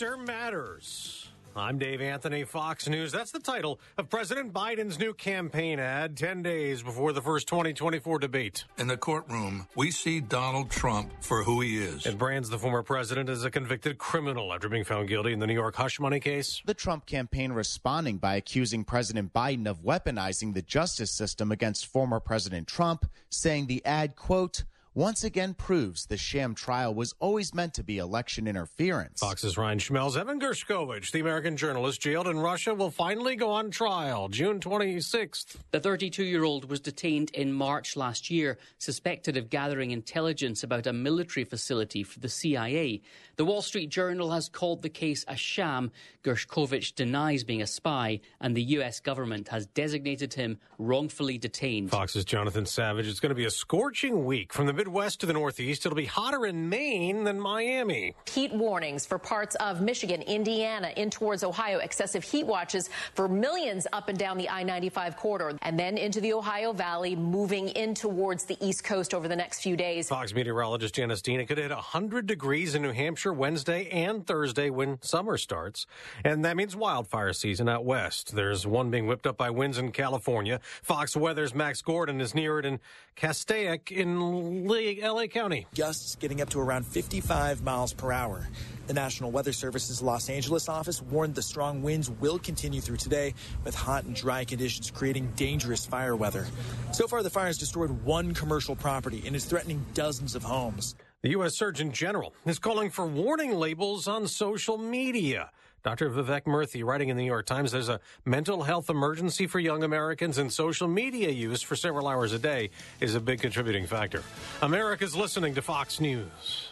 Factor matters. I'm Dave Anthony, Fox News. That's the title of President Biden's new campaign ad 10 days before the first 2024 debate. In the courtroom, we see Donald Trump for who he is. It brands the former president as a convicted criminal after being found guilty in the New York hush money case. The Trump campaign responding by accusing President Biden of weaponizing the justice system against former President Trump, saying the ad, quote, once again proves the sham trial was always meant to be election interference. Fox's Ryan Schmelz. Evan Gershkovich, the American journalist jailed in Russia, will finally go on trial June 26th. The 32-year-old was detained in March last year, suspected of gathering intelligence about a military facility for the CIA. The Wall Street Journal has called the case a sham. Gershkovich denies being a spy, and the U.S. government has designated him wrongfully detained. Fox's Jonathan Savage. It's going to be a scorching week from the Midwest to the Northeast. It'll be hotter in Maine than Miami. Heat warnings for parts of Michigan, Indiana, in towards Ohio. Excessive heat watches for millions up and down the I-95 corridor. And then into the Ohio Valley, moving in towards the East Coast over the next few days. Fox meteorologist Janice Dean. It could hit 100 degrees in New Hampshire Wednesday and Thursday when summer starts. And that means wildfire season out west. There's one being whipped up by winds in California. Fox Weather's Max Gordon is near it in Castaic in LA County. Gusts getting up to around 55 miles per hour. The National Weather Service's Los Angeles office warned the strong winds will continue through today, with hot and dry conditions creating dangerous fire weather. So far, the fire has destroyed one commercial property and is threatening dozens of homes. The U.S. Surgeon General is calling for warning labels on social media. Dr. Vivek Murthy, writing in the New York Times, there's a mental health emergency for young Americans, and social media use for several hours a day is a big contributing factor. America's listening to Fox News.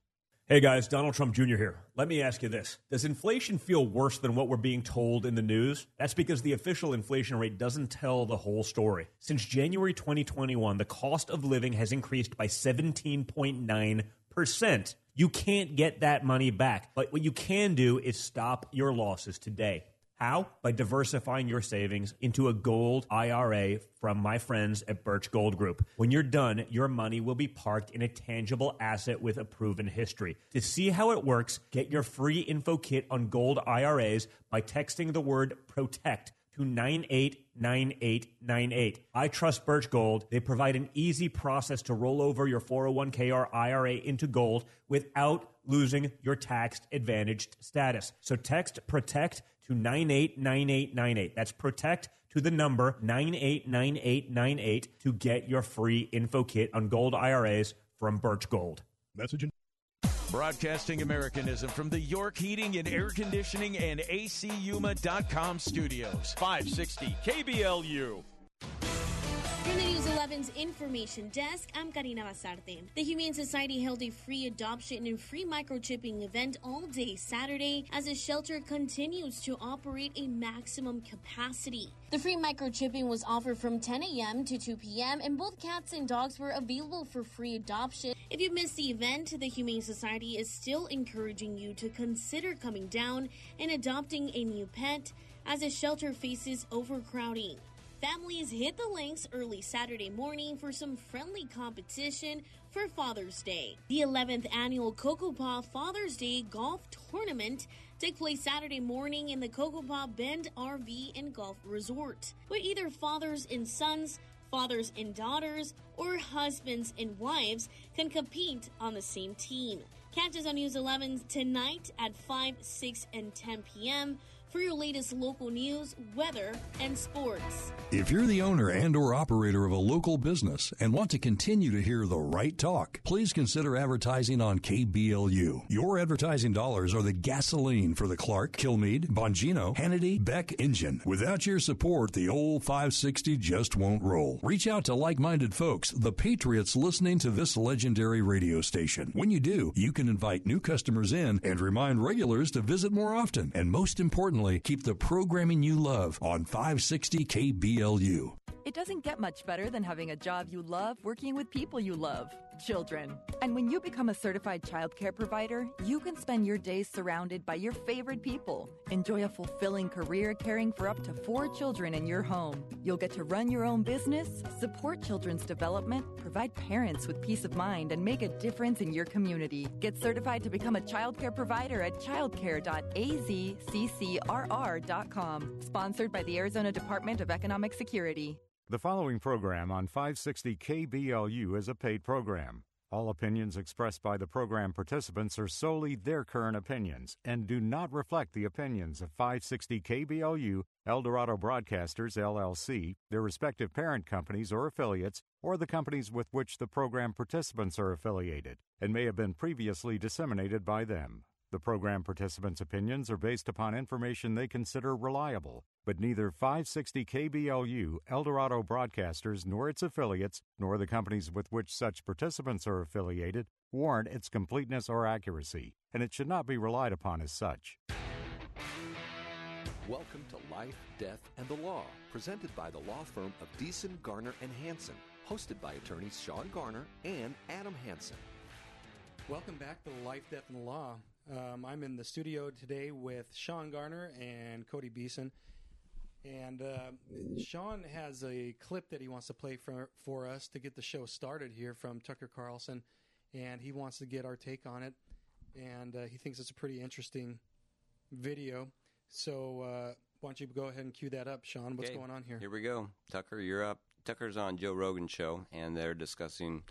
Hey guys, Donald Trump Jr. here. Let me ask you this. Does inflation feel worse than what we're being told in the news? That's because the official inflation rate doesn't tell the whole story. Since January 2021, the cost of living has increased by 17.9%. You can't get that money back. But what you can do is stop your losses today. How? By diversifying your savings into a gold IRA from my friends at Birch Gold Group. When you're done, your money will be parked in a tangible asset with a proven history. To see how it works, get your free info kit on gold IRAs by texting the word PROTECT to 989898. I trust Birch Gold. They provide an easy process to roll over your 401k or IRA into gold without losing your tax-advantaged status. So text PROTECT to 989898. That's PROTECT to the number 989898 to get your free info kit on gold IRAs from Birch Gold. Message. Broadcasting Americanism from the York Heating and Air Conditioning and ACUMA.com studios. 560 KBLU. From the News 11's Information Desk, I'm Karina Basarte. The Humane Society held a free adoption and free microchipping event all day Saturday as the shelter continues to operate a maximum capacity. The free microchipping was offered from 10 a.m. to 2 p.m. and both cats and dogs were available for free adoption. If you missed the event, the Humane Society is still encouraging you to consider coming down and adopting a new pet as the shelter faces overcrowding. Families hit the links early Saturday morning for some friendly competition for Father's Day. The 11th annual Kokopah Father's Day Golf Tournament took place Saturday morning in the Kokopah Bend RV and Golf Resort, where either fathers and sons, fathers and daughters, or husbands and wives can compete on the same team. Catch us on News 11 tonight at 5, 6, and 10 p.m. for your latest local news, weather, and sports. If you're the owner and or operator of a local business and want to continue to hear the right talk, please consider advertising on KBLU. Your advertising dollars are the gasoline for the Clark, Kilmeade, Bongino, Hannity, Beck engine. Without your support, the old 560 just won't roll. Reach out to like-minded folks, the patriots listening to this legendary radio station. When you do, you can invite new customers in and remind regulars to visit more often. And most importantly, keep the programming you love on 560 KBLU. It doesn't get much better than having a job you love working with people you love. children. And when you become a certified childcare provider, you can spend your days surrounded by your favorite people. Enjoy a fulfilling career caring for up to 4 children in your home. You'll get to run your own business, support children's development, provide parents with peace of mind, and make a difference in your community. Get certified to become a childcare provider at childcare.azccrr.com. Sponsored by the Arizona Department of Economic Security. The following program on 560 KBLU is a paid program. All opinions expressed by the program participants are solely their current opinions and do not reflect the opinions of 560 KBLU, Eldorado Broadcasters, LLC, their respective parent companies or affiliates, or the companies with which the program participants are affiliated, and may have been previously disseminated by them. The program participants' opinions are based upon information they consider reliable, but neither 560 KBLU, Eldorado Broadcasters, nor its affiliates, nor the companies with which such participants are affiliated, warrant its completeness or accuracy, and it should not be relied upon as such. Welcome to Life, Death, and the Law, presented by the law firm of Deason, Garner, and Hansen, hosted by attorneys Sean Garner and Adam Hansen. Welcome back to Life, Death, and the Law. I'm in the studio today with Sean Garner and Cody Beeson. And Sean has a clip that he wants to play for us to get the show started here from Tucker Carlson. And he wants to get our take on it. And he thinks it's a pretty interesting video. So why don't you go ahead and cue that up, Sean? What's going on here? Here we go. Tucker, you're up. Tucker's on Joe Rogan's show, and they're discussing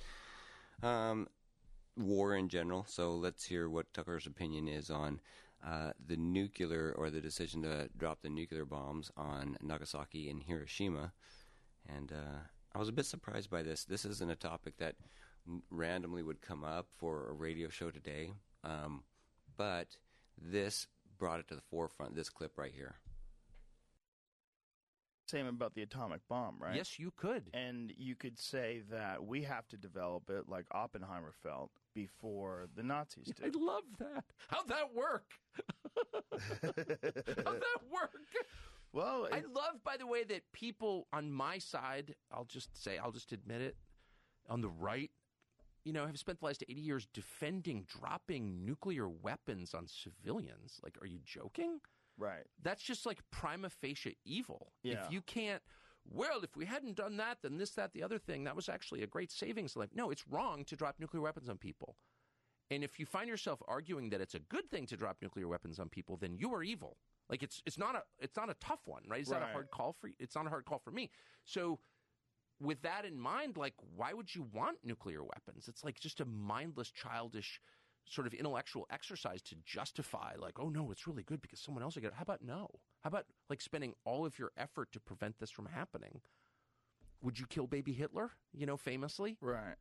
war in general. So let's hear what Tucker's opinion is on the nuclear, or the decision to drop the nuclear bombs on Nagasaki and Hiroshima. And I was a bit surprised by this. This isn't a topic that randomly would come up for a radio show today, but this brought it to the forefront, this clip right here. Same about the atomic bomb, right? Yes, you could. And you could say that we have to develop it like Oppenheimer felt before the Nazis did. I love that. How'd that work? How'd that work? Well, I love, by the way, that people on my side, I'll just admit it, on the right, have spent the last 80 years defending dropping nuclear weapons on civilians. Like, are you joking? Right. That's just like prima facie evil. Yeah. If you can't, if we hadn't done that, then this, that, the other thing, that was actually a great savings. Like, no, it's wrong to drop nuclear weapons on people. And if you find yourself arguing that it's a good thing to drop nuclear weapons on people, then you are evil. Like, it's not a tough one, right? It's not a hard call for you. It's not a hard call for me. So with that in mind, like, why would you want nuclear weapons? It's like just a mindless, childish sort of intellectual exercise to justify, like, oh, no, it's really good because someone else will get it. How about no? How about, like, spending all of your effort to prevent this from happening? Would you kill baby Hitler, famously? Right.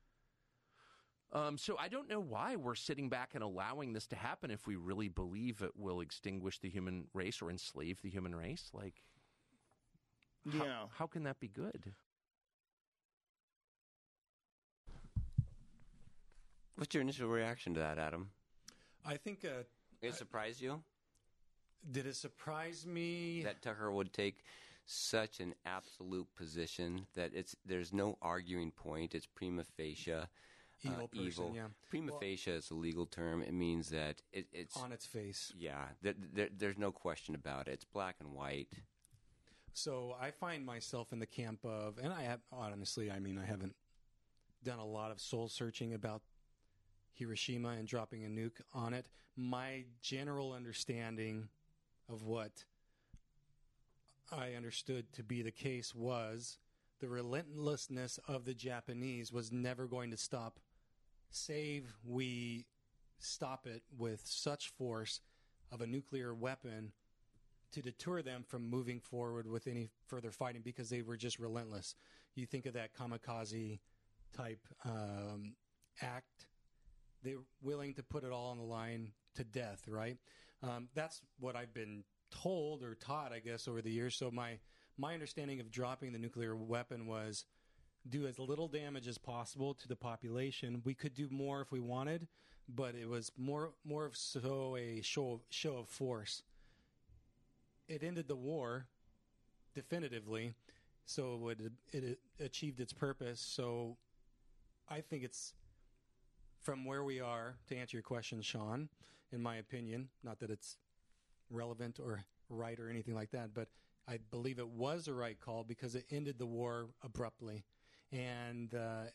So I don't know why we're sitting back and allowing this to happen if we really believe it will extinguish the human race or enslave the human race. Like, how can that be good? What's your initial reaction to that, Adam? I think... it surprised you? Did it surprise me? That Tucker would take such an absolute position that there's no arguing point. It's prima facie evil. Yeah. Prima facie is a legal term. It means that it's... on its face. Yeah. There's no question about it. It's black and white. So I find myself in the camp of... And I have, honestly, I haven't done a lot of soul searching about Hiroshima and dropping a nuke on it. My general understanding of what I understood to be the case was the relentlessness of the Japanese was never going to stop, save we stop it with such force of a nuclear weapon to deter them from moving forward with any further fighting, because they were just relentless. You think of that kamikaze type act. They're willing to put it all on the line to death, right? That's what I've been told or taught, I guess, over the years. So my understanding of dropping the nuclear weapon was do as little damage as possible to the population. We could do more if we wanted, but it was more of so a show of force. It ended the war definitively, so it achieved its purpose. So I think it's from where we are, to answer your question, Sean, in my opinion, not that it's relevant or right or anything like that, but I believe it was a right call because it ended the war abruptly, and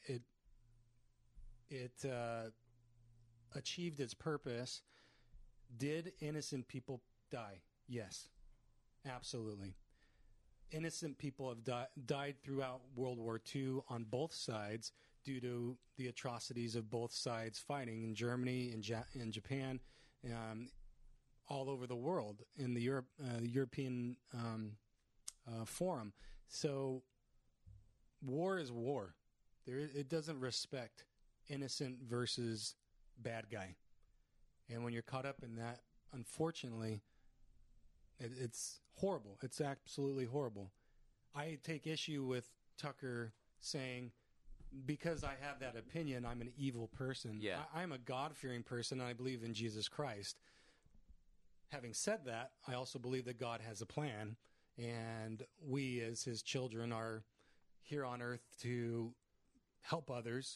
it achieved its purpose. Did innocent people die? Yes, absolutely. Innocent people have died throughout World War II on both sides due to the atrocities of both sides fighting in Germany, in Japan, all over the world, in the European forum. So war is war. It doesn't respect innocent versus bad guy. And when you're caught up in that, unfortunately, it's horrible. It's absolutely horrible. I take issue with Tucker saying, because I have that opinion, I'm an evil person. Yeah. I'm a God-fearing person, and I believe in Jesus Christ. Having said that, I also believe that God has a plan, and we as his children are here on earth to help others,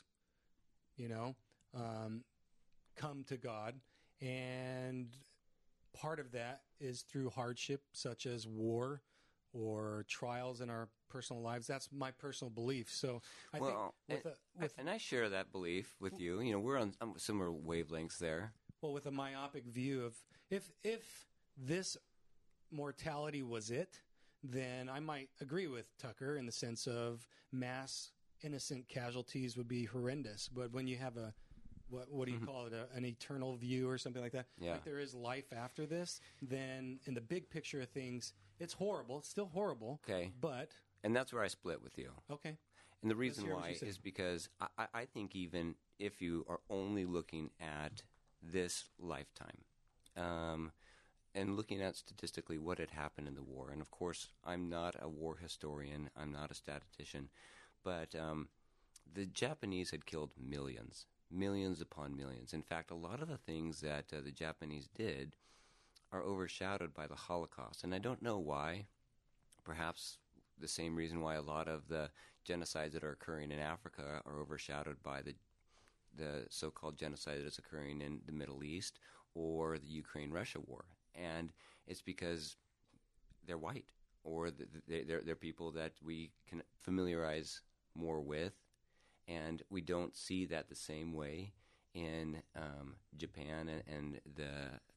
come to God. And part of that is through hardship, such as war or trials in our personal lives. That's my personal belief. So I think and I share that belief with you. We're on similar wavelengths there. Well, with a myopic view of if this mortality was it, then I might agree with Tucker in the sense of mass innocent casualties would be horrendous. But when you have what do you call it, an eternal view or something like that, like there is life after this, then in the big picture of things, it's horrible. It's still horrible. Okay. And that's where I split with you. Okay. And the reason why is because I think even if you are only looking at this lifetime, and looking at statistically what had happened in the war, and of course I'm not a war historian, I'm not a statistician, but the Japanese had killed millions upon millions. In fact, a lot of the things that the Japanese did are overshadowed by the Holocaust, and I don't know why. Perhaps the same reason why a lot of the genocides that are occurring in Africa are overshadowed by the so-called genocide that is occurring in the Middle East or the Ukraine-Russia war. And it's because they're white, or they're people that we can familiarize more with, and we don't see that the same way in Japan and the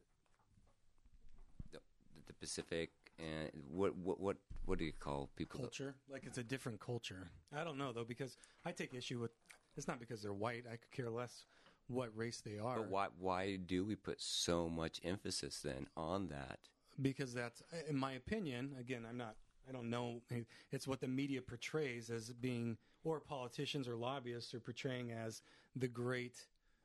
Pacific. And what do you call people? Culture, like it's a different culture. I don't know though, because I take issue with. It's not because they're white. I could care less what race they are. But why do we put so much emphasis then on that? Because that's, in my opinion, again, I don't know. It's what the media portrays as being, or politicians or lobbyists are portraying as the great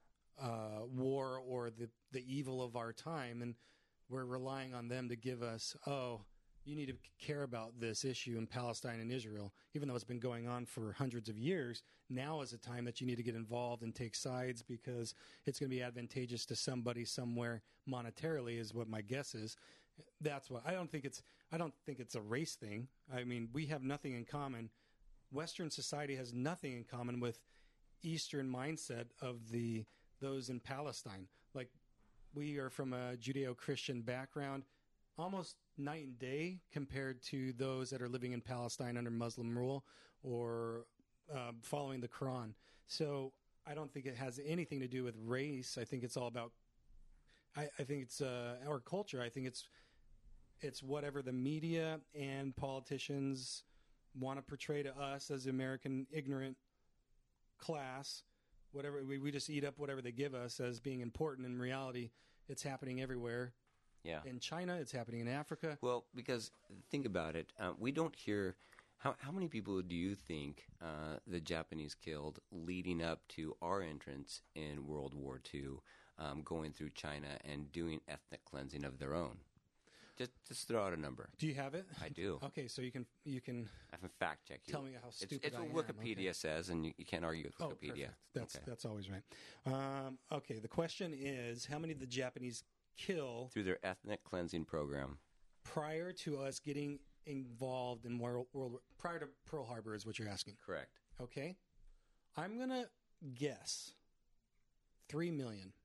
war or the evil of our time. And we're relying on them to give us, you need to care about this issue in Palestine and Israel, even though it's been going on for hundreds of years. Now is a time that you need to get involved and take sides because it's going to be advantageous to somebody somewhere monetarily, is what my guess is. That's why I don't think it's a race thing. I mean, we have nothing in common. Western society has nothing in common with Eastern mindset of those in Palestine. Like, we are from a Judeo-Christian background, almost night and day compared to those that are living in Palestine under Muslim rule or following the Quran. So I don't think it has anything to do with race. I think it's all about. I think it's our culture. I think it's whatever the media and politicians want to portray to us as the American ignorant class. Whatever we just eat up whatever they give us as being important. In reality, it's happening everywhere. Yeah. In China, it's happening in Africa. Well, because think about it, we don't hear. How many people do you think the Japanese killed leading up to our entrance in World War II, going through China and doing ethnic cleansing of their own? Just throw out a number. Do you have it? I do. Okay, so you can. I can fact check you. Tell me how stupid it's I what Wikipedia says, and you can't argue with Wikipedia. That's always right. Okay, the question is, how many did the Japanese kill through their ethnic cleansing program prior to us getting involved in world prior to Pearl Harbor, is what you're asking? Correct. Okay, I'm gonna guess 3 million.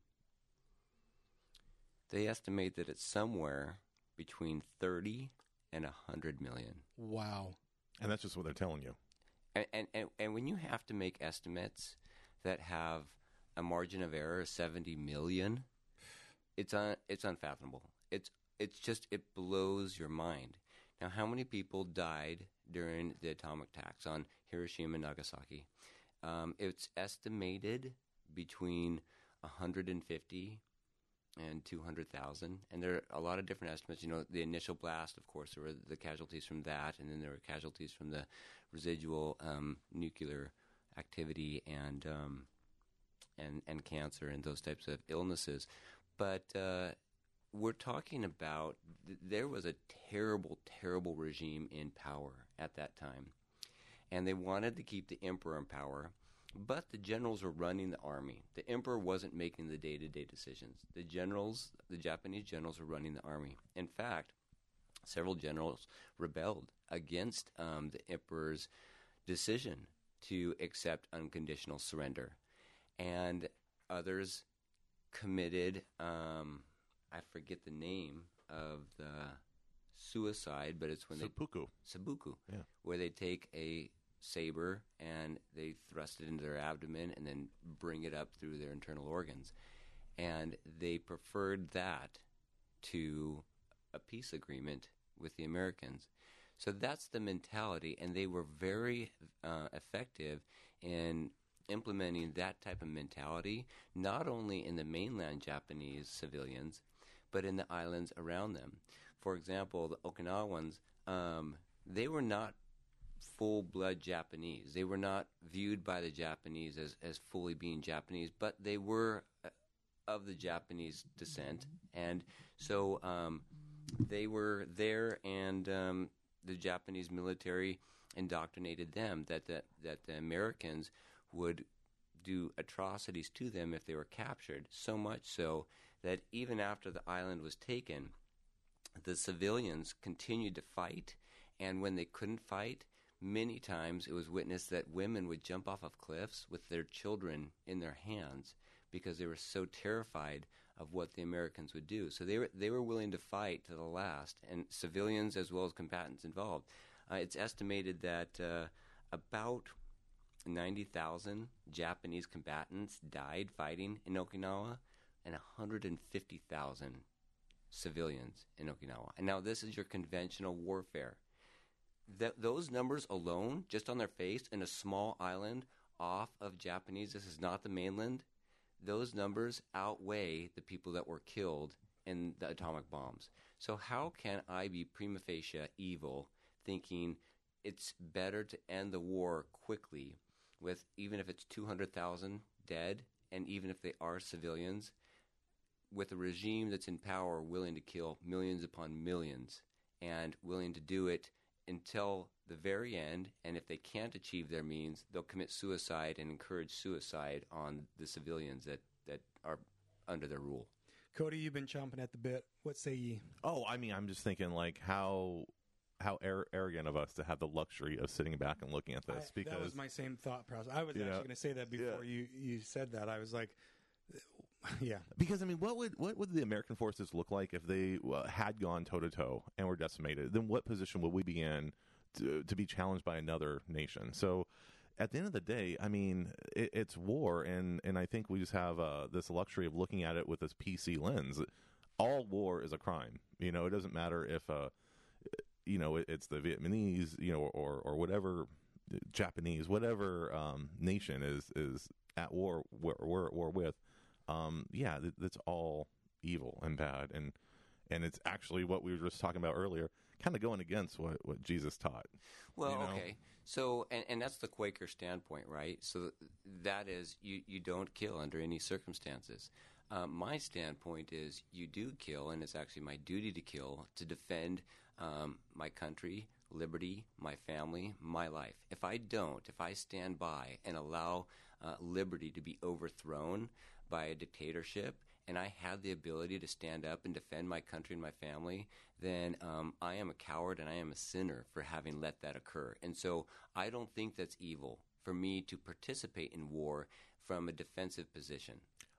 They estimate that it's somewhere between 30 and 100 million. Wow. And that's just what they're telling you. And when you have to make estimates that have a margin of error of 70 million, it's unfathomable. It blows your mind. Now, how many people died during the atomic attacks on Hiroshima and Nagasaki? It's estimated between 150 and 200,000, and there are a lot of different estimates. You know, the initial blast, of course, there were the casualties from that, and then there were casualties from the residual nuclear activity and cancer and those types of illnesses. But we're talking about there was a terrible, terrible regime in power at that time, and they wanted to keep the emperor in power. But the generals were running the army. The emperor wasn't making the day-to-day decisions. The Japanese generals were running the army. In fact, several generals rebelled against the emperor's decision to accept unconditional surrender. And others committed, I forget the name of the suicide, but it's when Seppuku, yeah, where they take a saber and they thrust it into their abdomen and then bring it up through their internal organs. And they preferred that to a peace agreement with the Americans. So that's the mentality, and they were very effective in implementing that type of mentality, not only in the mainland Japanese civilians, but in the islands around them. For example, the Okinawans, they were not full-blood Japanese. They were not viewed by the Japanese as fully being Japanese, but they were of the Japanese descent. And so they were there, and the Japanese military indoctrinated them that the Americans would do atrocities to them if they were captured, so much so that even after the island was taken, the civilians continued to fight, and when they couldn't fight, many times it was witnessed that women would jump off of cliffs with their children in their hands because they were so terrified of what the Americans would do. So they were willing to fight to the last, and civilians as well as combatants involved. It's estimated that about 90,000 Japanese combatants died fighting in Okinawa, and 150,000 civilians in Okinawa. And now this is your conventional warfare. Those numbers alone, just on their face, in a small island off of Japanese, this is not the mainland, those numbers outweigh the people that were killed in the atomic bombs. So how can I be prima facie evil, thinking it's better to end the war quickly with, even if it's 200,000 dead, and even if they are civilians, with a regime that's in power willing to kill millions upon millions and willing to do it until the very end, and if they can't achieve their means, they'll commit suicide and encourage suicide on the civilians that are under their rule. Cody, you've been chomping at the bit. What say ye? Oh, I mean, I'm just thinking, like, how arrogant of us to have the luxury of sitting back and looking at this. Because that was my same thought process. I was actually going to say that before you said that. I was like, yeah. Because, I mean, what would the American forces look like if they had gone toe-to-toe and were decimated? Then what position would we be in to be challenged by another nation? So at the end of the day, I mean, it's war, and I think we just have this luxury of looking at it with this PC lens. All war is a crime. You know, it doesn't matter if, it's the Vietnamese, or whatever, Japanese, whatever nation is at war, we're at war with. That's all evil and bad, and it's actually what we were just talking about earlier, kind of going against what Jesus taught. Well, okay, so and that's the Quaker standpoint, right? So that is you don't kill under any circumstances. My standpoint is you do kill, and it's actually my duty to kill to defend my country, liberty, my family, my life. If I stand by and allow liberty to be overthrown by a dictatorship, and I had the ability to stand up and defend my country and my family, then I am a coward and I am a sinner for having let that occur. And so I don't think that's evil for me to participate in war from a defensive position.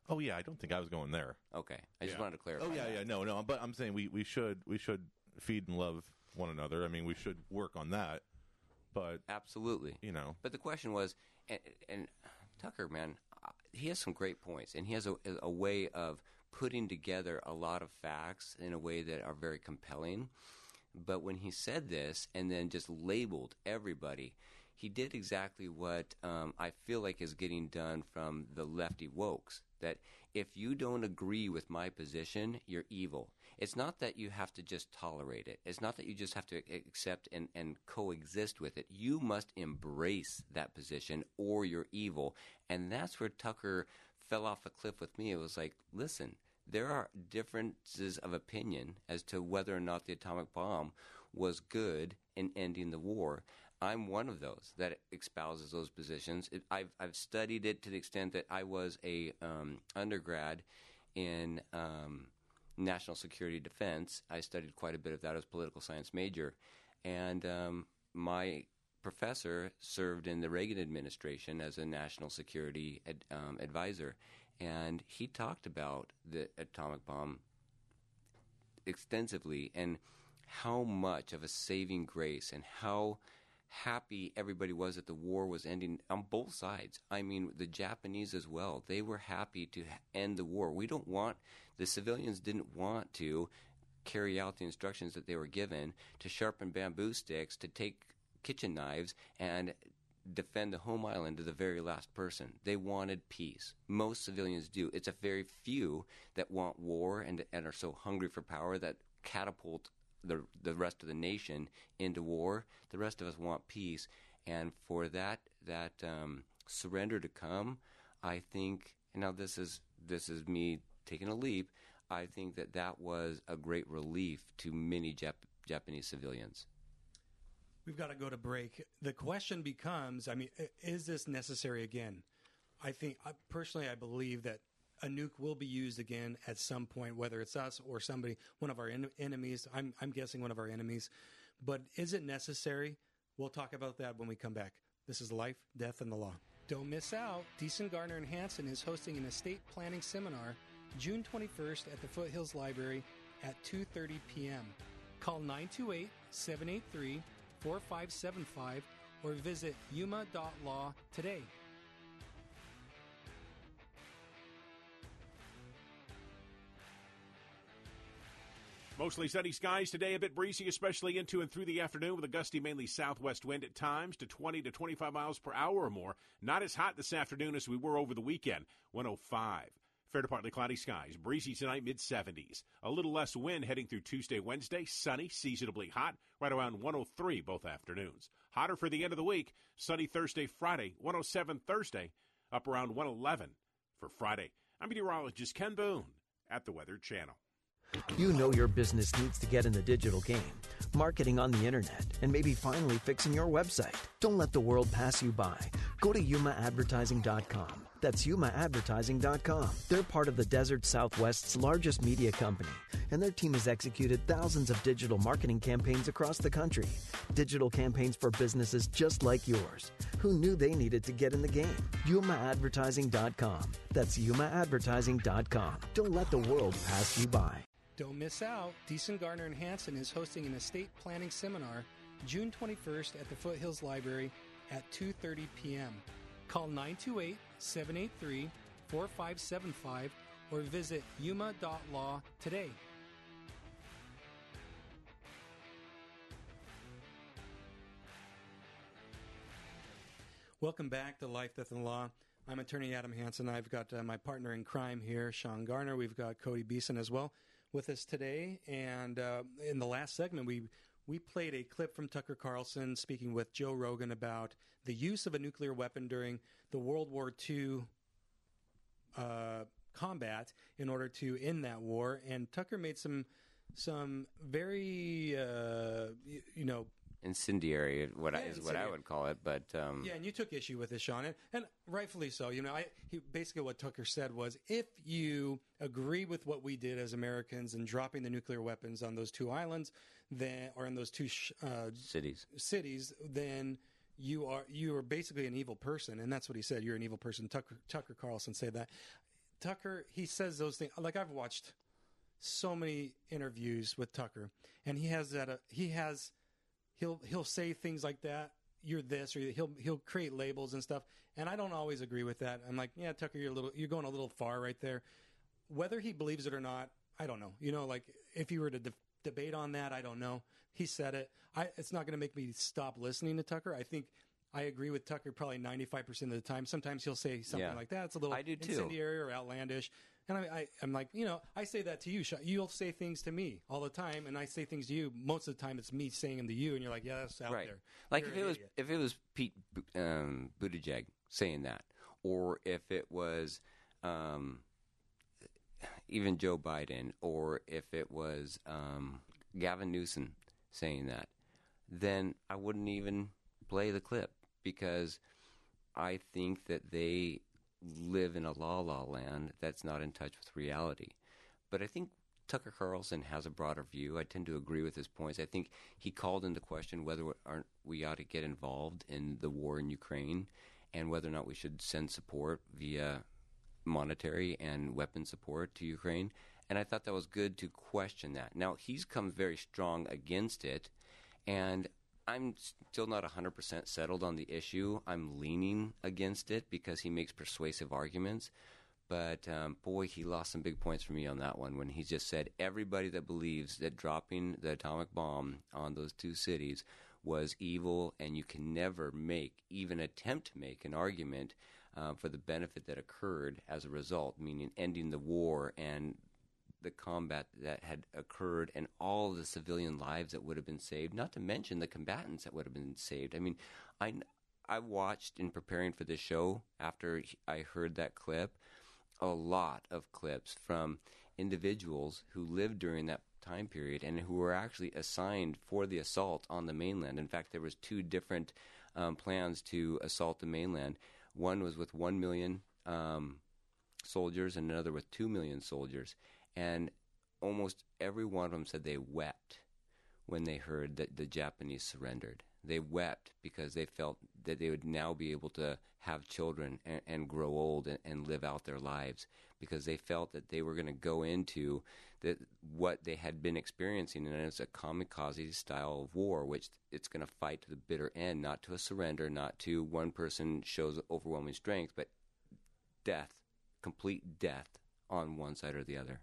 Oh yeah, I don't think I was going there. Okay, I just wanted to clarify. Oh yeah, no. But I'm saying we should feed and love one another. I mean, we should work on that. But absolutely, But the question was, and Tucker, man, he has some great points, and he has a way of putting together a lot of facts in a way that are very compelling. But when he said this and then just labeled everybody, he did exactly what I feel like is getting done from the lefty wokes, that if you don't agree with my position, you're evil. It's not that you have to just tolerate it. It's not that you just have to accept and coexist with it. You must embrace that position or you're evil. And that's where Tucker fell off a cliff with me. It was like, listen, there are differences of opinion as to whether or not the atomic bomb was good in ending the war. I'm one of those that espouses those positions. I've studied it to the extent that I was a undergrad in national security defense. I studied quite a bit of that as a political science major. And my professor served in the Reagan administration as a national security advisor. And he talked about the atomic bomb extensively and how much of a saving grace and how happy everybody was that the war was ending on both sides. I mean, the Japanese as well. They were happy to end the war. The civilians didn't want to carry out the instructions that they were given to sharpen bamboo sticks, to take kitchen knives, and defend the home island to the very last person. They wanted peace. Most civilians do. It's a very few that want war and are so hungry for power that catapult the rest of the nation into war. The rest of us want peace. And for that surrender to come, I think, now this is me taking a leap, I think that was a great relief to many Japanese civilians. We've got to go to break. The question becomes, is this necessary again? I think, personally, I believe that a nuke will be used again at some point, whether it's us or somebody, one of our enemies. I'm guessing one of our enemies. But is it necessary? We'll talk about that when we come back. This is Life, Death, and the Law. Don't miss out. Deason, Garner, and Hansen is hosting an estate planning seminar June 21st at the Foothills Library at 2:30 p.m. Call 928-783-4575 or visit yuma.law today. Mostly sunny skies today, a bit breezy, especially into and through the afternoon with a gusty, mainly southwest wind at times to 20 to 25 miles per hour or more. Not as hot this afternoon as we were over the weekend, 105. Fair to partly cloudy skies, breezy tonight, mid-70s. A little less wind heading through Tuesday, Wednesday, sunny, seasonably hot, right around 103 both afternoons. Hotter for the end of the week, sunny Thursday, Friday, 107 Thursday, up around 111 for Friday. I'm meteorologist Ken Boone at the Weather Channel. You know your business needs to get in the digital game, marketing on the internet, and maybe finally fixing your website. Don't let the world pass you by. Go to yumaadvertising.com. That's yumaadvertising.com. They're part of the Desert Southwest's largest media company, and their team has executed thousands of digital marketing campaigns across the country. Digital campaigns for businesses just like yours. Who knew they needed to get in the game? yumaadvertising.com. That's yumaadvertising.com. Don't let the world pass you by. Don't miss out. Deason, Garner, and Hansen is hosting an estate planning seminar June 21st at the Foothills Library at 2:30 p.m. Call 928-783-4575 or visit yuma.law today. Welcome back to Life, Death, and Law. I'm attorney Adam Hansen. I've got my partner in crime here, Sean Garner. We've got Cody Beeson as well with us today. And in the last segment, we played a clip from Tucker Carlson speaking with Joe Rogan about the use of a nuclear weapon during the World War II combat in order to end that war. And Tucker made some very, incendiary, what I would call it, but yeah, and you took issue with this, Sean, and rightfully so. Basically what Tucker said was, if you agree with what we did as Americans in dropping the nuclear weapons on those two islands, or in those two cities, then you are basically an evil person, and that's what he said. You're an evil person. Tucker Carlson said that. Tucker, he says those things. Like, I've watched so many interviews with Tucker, and he has that. He'll say things like that. You're this, or he'll create labels and stuff. And I don't always agree with that. I'm like, yeah, Tucker, you're going a little far right there. Whether he believes it or not, I don't know. You know, like, if you were to debate on that, I don't know. He said it. It's not going to make me stop listening to Tucker. I think I agree with Tucker probably 95% of the time. Sometimes he'll say something like that. It's a little incendiary or outlandish. And I'm like, you know, I say that to you. You'll say things to me all the time, and I say things to you. Most of the time, it's me saying them to you, and you're like, yeah, that's out there. Like if it was Pete Buttigieg saying that, or if it was even Joe Biden, or if it was Gavin Newsom saying that, then I wouldn't even play the clip, because I think that they live in a la-la land that's not in touch with reality. But I think Tucker Carlson has a broader view. I tend to agree with his points. I think he called into question whether we ought to get involved in the war in Ukraine, and whether or not we should send support via monetary and weapon support to Ukraine. And I thought that was good to question that. Now, he's come very strong against it, and I'm still not 100% settled on the issue. I'm leaning against it because he makes persuasive arguments. But, boy, he lost some big points for me on that one when he just said everybody that believes that dropping the atomic bomb on those two cities was evil, and you can never even attempt to make an argument for the benefit that occurred as a result, meaning ending the war and the combat that had occurred and all the civilian lives that would have been saved, not to mention the combatants that would have been saved. I mean, I watched in preparing for this show, after I heard that clip, a lot of clips from individuals who lived during that time period and who were actually assigned for the assault on the mainland. In fact, there was two different plans to assault the mainland. One was with 1 million soldiers and another with 2 million soldiers. And almost every one of them said they wept when they heard that the Japanese surrendered. They wept because they felt that they would now be able to have children and grow old and live out their lives, because they felt that they were going to go into what they had been experiencing, and it's a kamikaze style of war, which it's going to fight to the bitter end, not to a surrender, not to one person shows overwhelming strength, but death, complete death on one side or the other.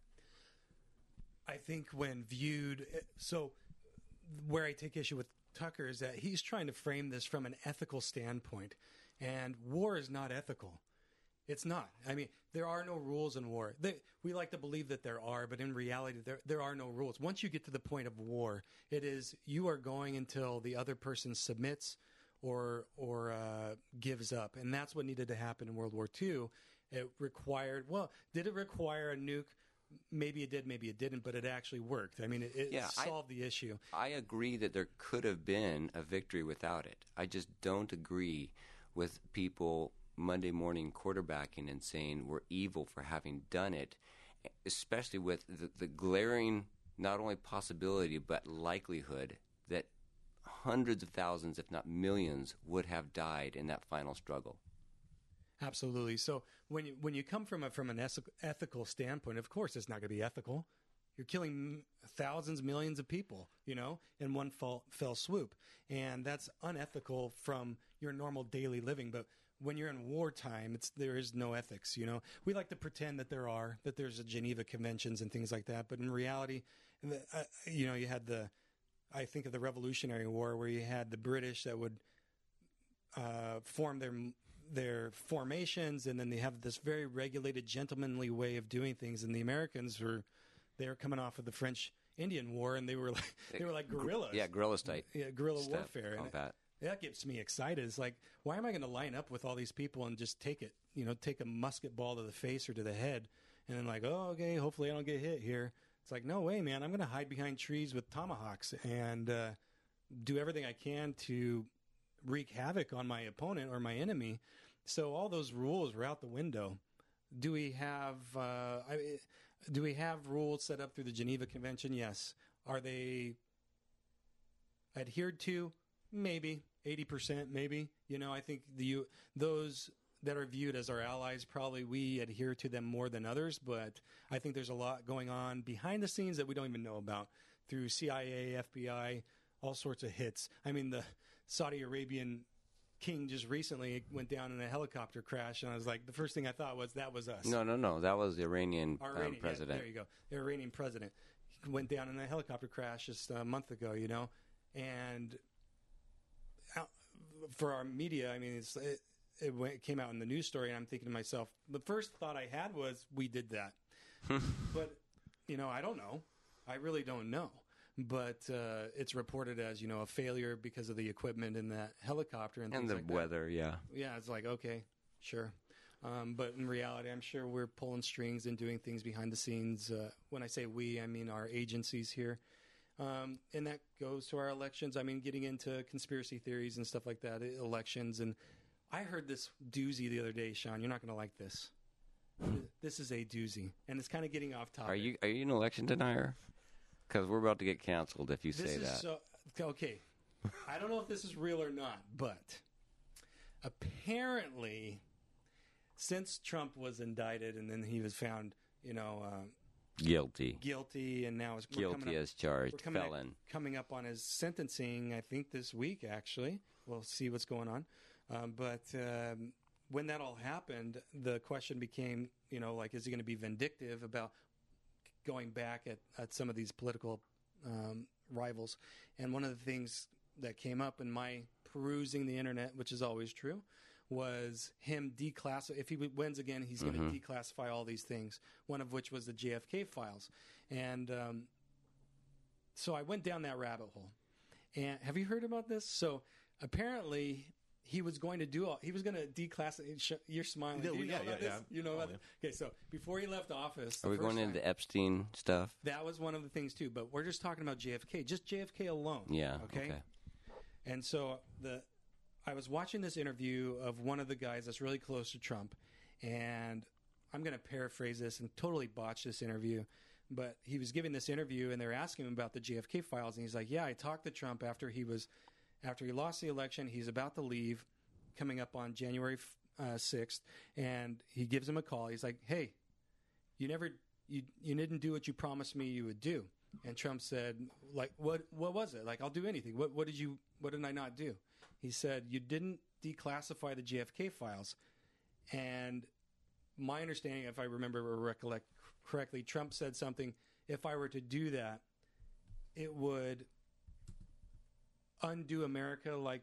I think when viewed, so where I take issue with Tucker is that he's trying to frame this from an ethical standpoint, and war is not ethical. It's not. I mean, there are no rules in war. We like to believe that there are, but in reality, there are no rules. Once you get to the point of war, it is you are going until the other person submits or gives up, and that's what needed to happen in World War II. It required. Well, did it require a nuke? Maybe it did, maybe it didn't, but it actually worked. I mean, it solved the issue. I agree that there could have been a victory without it. I just don't agree with people Monday morning quarterbacking and saying we're evil for having done it, especially with the glaring not only possibility but likelihood that hundreds of thousands, if not millions, would have died in that final struggle. Absolutely. So when you come from an ethical standpoint, of course it's not going to be ethical. You're killing thousands, millions of people, in one fell swoop. And that's unethical from your normal daily living. But when you're in wartime, there is no ethics, We like to pretend that there's a Geneva Conventions and things like that. But in reality, you had I think of the Revolutionary War, where you had the British that would form their formations, and then they have this very regulated, gentlemanly way of doing things. And the Americans were coming off of the French Indian War, and they were like guerrillas. Yeah, guerrilla type. Yeah, guerrilla warfare. Combat. That gets me excited. It's like, why am I going to line up with all these people and just take a musket ball to the face or to the head, and then like, oh, okay, hopefully I don't get hit here. It's like, no way, man. I'm going to hide behind trees with tomahawks and do everything I can to wreak havoc on my opponent or my enemy. So all those rules were out the window. Do we have rules set up through the Geneva Convention? Yes. Are they adhered to? Maybe 80%. Maybe I think the that are viewed as our allies, probably we adhere to them more than others, but I think there's a lot going on behind the scenes that we don't even know about through CIA, FBI, all sorts of hits. I mean, the Saudi Arabian king just recently went down in a helicopter crash, and I was like, the first thing I thought was that was us. No. That was the Iranian president. Yeah, there you go. The Iranian president went down in a helicopter crash just a month ago, and for our media, I mean, it came out in the news story, and I'm thinking to myself, the first thought I had was, we did that. But, I don't know. I really don't know. But it's reported as, a failure because of the equipment in that helicopter and things the like weather, that. yeah. Yeah, it's like, okay, sure. But in reality, I'm sure we're pulling strings and doing things behind the scenes. When I say we, I mean our agencies here. And that goes to our elections. I mean, getting into conspiracy theories and stuff like that, elections. And I heard this doozy the other day, Sean. You're not going to like this. This is a doozy. And it's kind of getting off topic. Are you an election denier? Because we're about to get canceled if you say that. Okay. I don't know if this is real or not, but apparently, since Trump was indicted and then he was found, guilty, and now is guilty as charged, felon. Coming up on his sentencing, I think this week. Actually, we'll see what's going on. But when that all happened, the question became, is he going to be vindictive about going back at some of these political rivals? And one of the things that came up in my perusing the internet, which is always true, was him declassify. If he wins again, he's going to declassify all these things, one of which was the JFK files. And so I went down that rabbit hole. And have you heard about this? So apparently he was going to declassify. You're smiling. Do you know about this? You know about it? Okay, so before he left office, are we going into Epstein stuff? That was one of the things too, but we're just talking about JFK, just JFK alone. Yeah. Okay. And so I was watching this interview of one of the guys that's really close to Trump, and I'm going to paraphrase this and totally botch this interview, but he was giving this interview, and they were asking him about the JFK files, and he's like, yeah, I talked to Trump after he lost the election. He's about to leave, coming up on January 6th, and he gives him a call. He's like, hey, you didn't do what you promised me you would do. And Trump said, like, what was it? Like, I'll do anything. What did I not do? He said, you didn't declassify the JFK files. And my understanding, if I remember or recollect correctly, Trump said something, if I were to do that, it would undo America like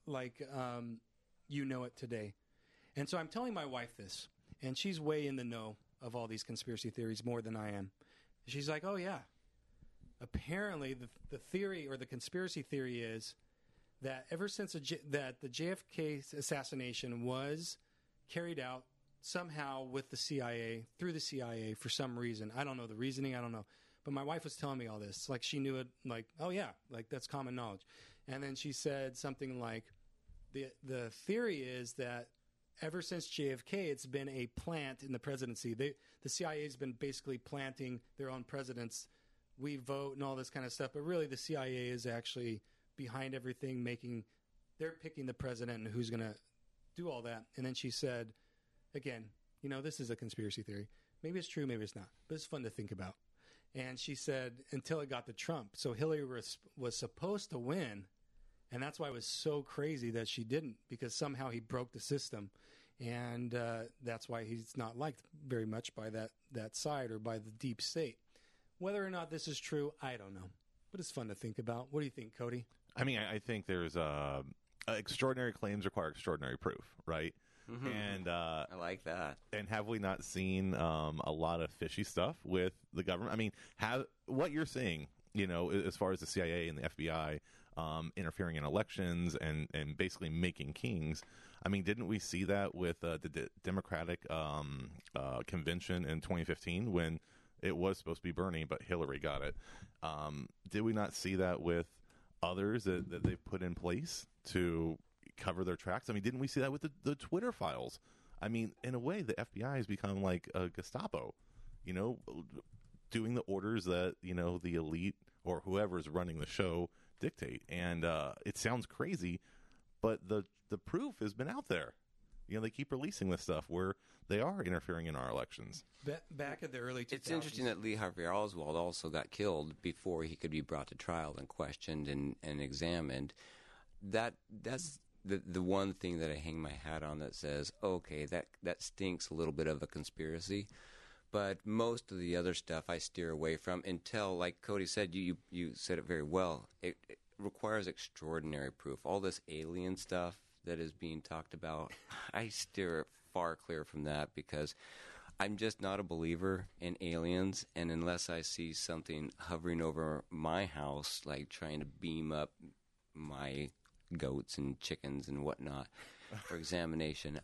you know it today. And so I'm telling my wife this, and she's way in the know of all these conspiracy theories more than I am. She's like, oh, yeah. Apparently, the theory or the conspiracy theory is that ever since that the JFK assassination was carried out somehow with the CIA, through the CIA for some reason. I don't know the reasoning. I don't know. But my wife was telling me all this. Like, she knew it, like, oh, yeah, like, that's common knowledge. And then she said something like, the theory is that ever since JFK, it's been a plant in the presidency. The CIA has been basically planting their own presidents. We vote and all this kind of stuff. But really, the CIA is actually behind everything, they're picking the president and who's going to do all that. And then she said, again, this is a conspiracy theory. Maybe it's true, maybe it's not. But it's fun to think about. And she said, until it got to Trump. So Hillary was supposed to win. And that's why it was so crazy that she didn't, because somehow he broke the system. And that's why he's not liked very much by that side or by the deep state. Whether or not this is true, I don't know. But it's fun to think about. What do you think, Cody? I mean, I think there's extraordinary claims require extraordinary proof, right? Mm-hmm. And I like that. And have we not seen a lot of fishy stuff with the government? I mean, what you're seeing, as far as the CIA and the FBI interfering in elections and basically making kings. I mean, didn't we see that with the Democratic convention in 2015 when it was supposed to be Bernie, but Hillary got it? Did we not see that with others that they've put in place to cover their tracks? I mean, didn't we see that with the Twitter files? I mean, in a way, the FBI has become like a Gestapo, doing the orders that, the elite or whoever's running the show dictate. And it sounds crazy, but the proof has been out there. they keep releasing this stuff where they are interfering in our elections. Back in the early 2000s. It's interesting that Lee Harvey Oswald also got killed before he could be brought to trial and questioned and examined. That's the one thing that I hang my hat on that says, okay, that stinks a little bit of a conspiracy. But most of the other stuff I steer away from until, like Cody said, you said it very well, it requires extraordinary proof. All this alien stuff that is being talked about, I steer far clear from that because I'm just not a believer in aliens, and unless I see something hovering over my house, like trying to beam up my goats and chickens and whatnot for examination,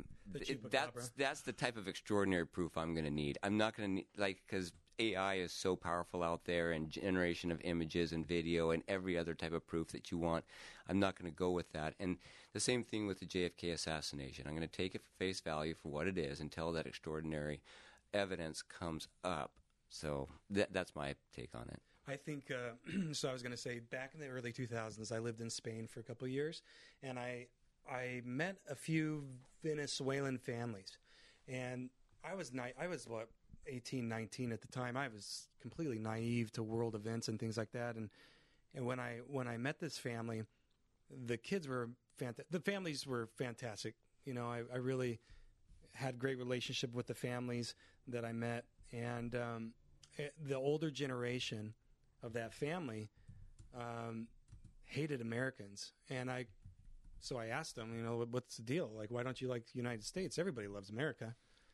that's the type of extraordinary proof I'm going to need. I'm not going to need, because AI is so powerful out there, and generation of images and video and every other type of proof that you want. I'm not going to go with that. And the same thing with the JFK assassination. I'm going to take it for face value for what it is until that extraordinary evidence comes up. So that's my take on it. I think, so I was going to say, back in the early 2000s, I lived in Spain for a couple of years, and I met a few Venezuelan families. And I was 18, 19 at the time. I was completely naive to world events and things like that. And when I met this family, the kids were the families were fantastic. I really had great relationship with the families that I met, and the older generation of that family hated Americans. And so I asked them, what's the deal? Like, why don't you like the United States? Everybody loves America.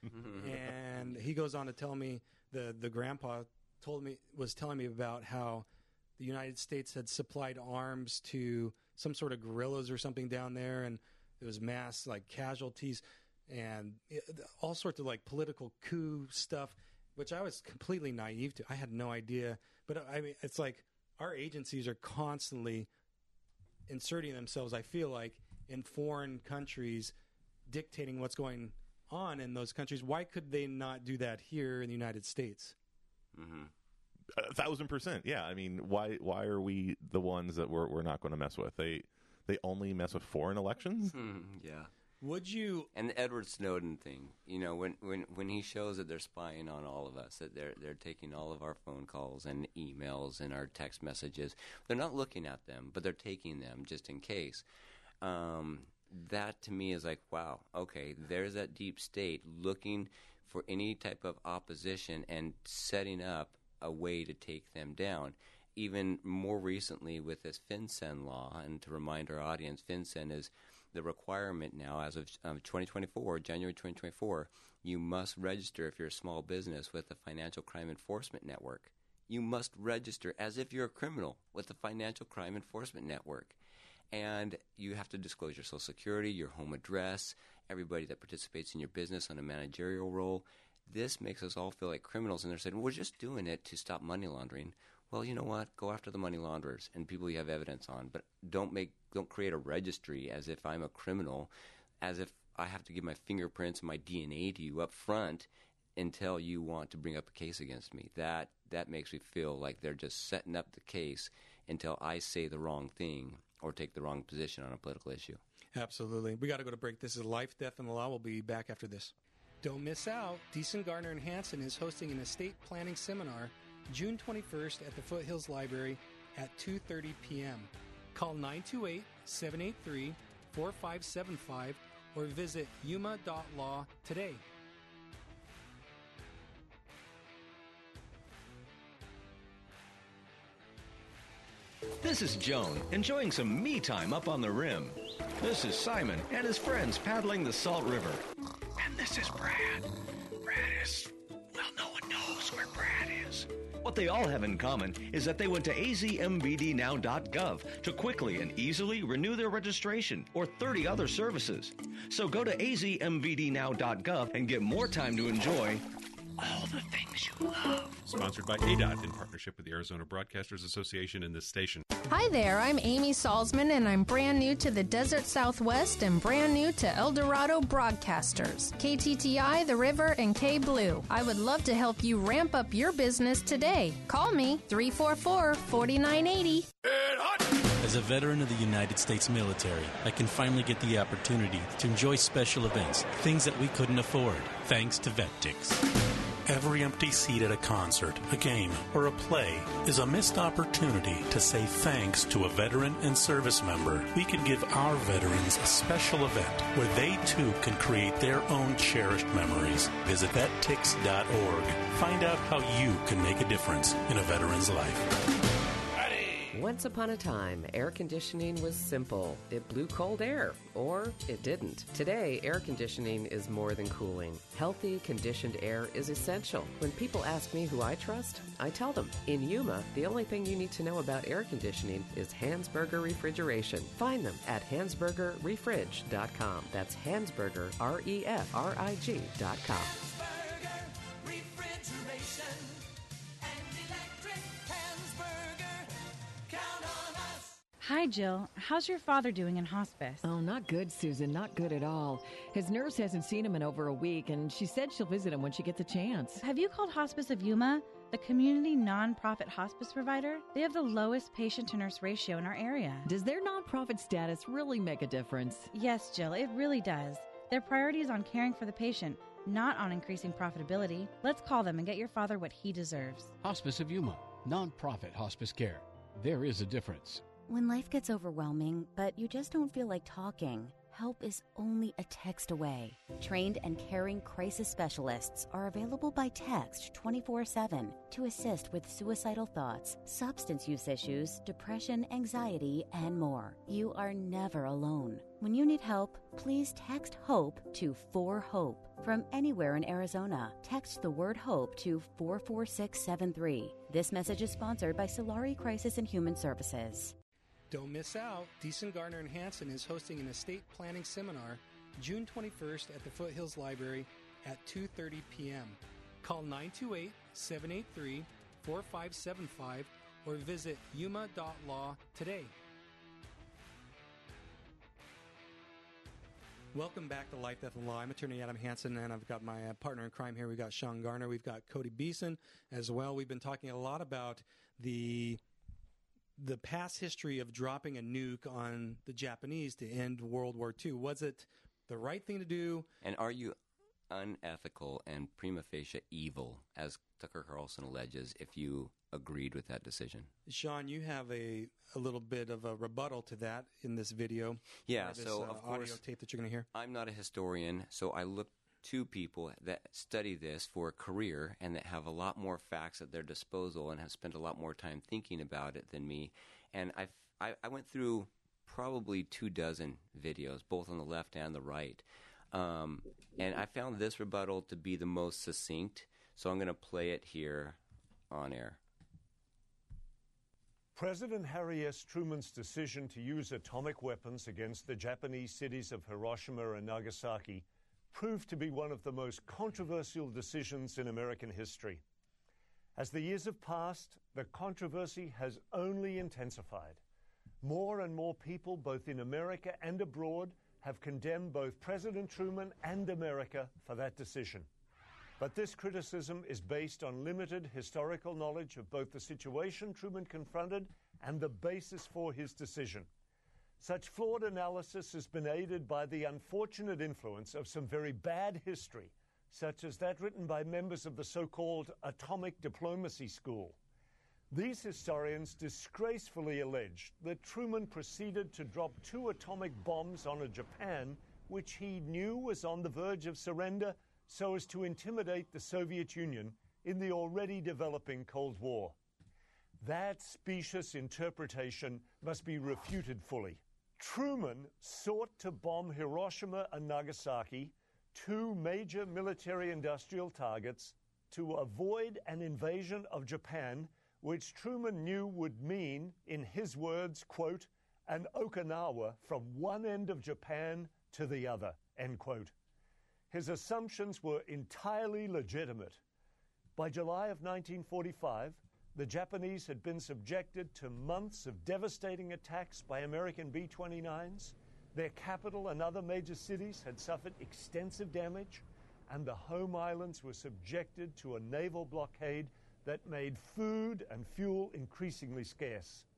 And he goes on to tell me, the grandpa was telling me about how the United States had supplied arms to some sort of guerrillas or something down there, and there was mass casualties and all sorts of political coup stuff, which I was completely naive to. I had no idea. But I mean, it's like our agencies are constantly inserting themselves, I feel like, in foreign countries, dictating what's going on in those countries. Why could they not do that here in the United States? 1,000%. Yeah. I mean, why are we the ones that we're not going to mess with? They only mess with foreign elections? Yeah. Would you? And the Edward Snowden thing, when he shows that they're spying on all of us, that they're taking all of our phone calls and emails and our text messages, they're not looking at them, but they're taking them just in case. That to me is like, wow, okay, there's that deep state looking for any type of opposition and setting up a way to take them down. Even more recently with this FinCEN law, and to remind our audience, FinCEN is the requirement now as of 2024, January 2024, you must register if you're a small business with the Financial Crime Enforcement Network. You must register as if you're a criminal with the Financial Crime Enforcement Network. And you have to disclose your Social Security, your home address, everybody that participates in your business on a managerial role. This makes us all feel like criminals, and they're saying, we're just doing it to stop money laundering. Well, you know what? Go after the money launderers and people you have evidence on, but don't create a registry as if I'm a criminal, as if I have to give my fingerprints and my DNA to you up front until you want to bring up a case against me. That makes me feel like they're just setting up the case until I say the wrong thing or take the wrong position on a political issue. Absolutely. We got to go to break. This is Life, Death, and the Law. We'll be back after this. Don't miss out. Deason, Garner, and Hansen is hosting an estate planning seminar June 21st at the Foothills Library at 2:30 p.m. Call 928-783-4575 or visit yuma.law today. This is Joan, enjoying some me time up on the rim. This is Simon and his friends paddling the Salt River. And this is Brad. Brad is, well, no one knows where Brad is. What they all have in common is that they went to azmvdnow.gov to quickly and easily renew their registration or 30 other services. So go to azmvdnow.gov and get more time to enjoy all the things you love. Sponsored by ADOT in partnership with the Arizona Broadcasters Association and this station. Hi there, I'm Amy Salzman, and I'm brand new to the Desert Southwest and brand new to El Dorado Broadcasters, KTTI, The River, and K-Blue. I would love to help you ramp up your business today. Call me, 344-4980. The As a veteran of the United States military, I can finally get the opportunity to enjoy special events, things that we couldn't afford, thanks to VetTix. Every empty seat at a concert, a game, or a play is a missed opportunity to say thanks to a veteran and service member. We could give our veterans a special event where they too can create their own cherished memories. Visit vettix.org. Find out how you can make a difference in a veteran's life. Once upon a time, air conditioning was simple. It blew cold air, or it didn't. Today, air conditioning is more than cooling. Healthy, conditioned air is essential. When people ask me who I trust, I tell them. In Yuma, the only thing you need to know about air conditioning is Hansberger Refrigeration. Find them at hansbergerrefrig.com. That's Hansberger, REFRIG.com. Hi, Jill. How's your father doing in hospice? Oh, not good, Susan. Not good at all. His nurse hasn't seen him in over a week, and she said she'll visit him when she gets a chance. Have you called Hospice of Yuma, the community nonprofit hospice provider? They have the lowest patient-to-nurse ratio in our area. Does their nonprofit status really make a difference? Yes, Jill, it really does. Their priority is on caring for the patient, not on increasing profitability. Let's call them and get your father what he deserves. Hospice of Yuma, nonprofit hospice care. There is a difference. When life gets overwhelming, but you just don't feel like talking, help is only a text away. Trained and caring crisis specialists are available by text 24/7 to assist with suicidal thoughts, substance use issues, depression, anxiety, and more. You are never alone. When you need help, please text HOPE to 4HOPE. From anywhere in Arizona, text the word HOPE to 44673. This message is sponsored by Solari Crisis and Human Services. Don't miss out. Deason, Garner, and Hansen is hosting an estate planning seminar June 21st at the Foothills Library at 2:30 p.m. Call 928-783-4575 or visit yuma.law today. Welcome back to Life, Death, and Law. I'm attorney Adam Hansen, and I've got my partner in crime here. We've got Sean Garner. We've got Cody Beeson as well. We've been talking a lot about the past history of dropping a nuke on the Japanese to end World War II. Was it the right thing to do? And are you unethical and prima facie evil, as Tucker Carlson alleges, if you agreed with that decision? Sean, you have a little bit of a rebuttal to that in this video. Yeah, this, so of course, audio tape that you're going to hear. I'm not a historian, so I looked to people that study this for a career and that have a lot more facts at their disposal and have spent a lot more time thinking about it than me. And I went through probably 24 videos, both on the left and the right. And I found this rebuttal to be the most succinct, so I'm going to play it here on air. President Harry S. Truman's decision to use atomic weapons against the Japanese cities of Hiroshima and Nagasaki proved to be one of the most controversial decisions in American history. As the years have passed, the controversy has only intensified. More and more people, both in America and abroad, have condemned both President Truman and America for that decision. But this criticism is based on limited historical knowledge of both the situation Truman confronted and the basis for his decision. Such flawed analysis has been aided by the unfortunate influence of some very bad history, such as that written by members of the so-called Atomic Diplomacy School. These historians disgracefully alleged that Truman proceeded to drop 2 atomic bombs on Japan, which he knew was on the verge of surrender, so as to intimidate the Soviet Union in the already developing Cold War. That specious interpretation must be refuted fully. Truman sought to bomb Hiroshima and Nagasaki, 2 major military-industrial targets, to avoid an invasion of Japan, which Truman knew would mean, in his words, quote, an Okinawa from one end of Japan to the other, end quote. His assumptions were entirely legitimate. By July of 1945, the Japanese had been subjected to months of devastating attacks by American B-29s. Their capital and other major cities had suffered extensive damage, and the home islands were subjected to a naval blockade that made food and fuel increasingly scarce.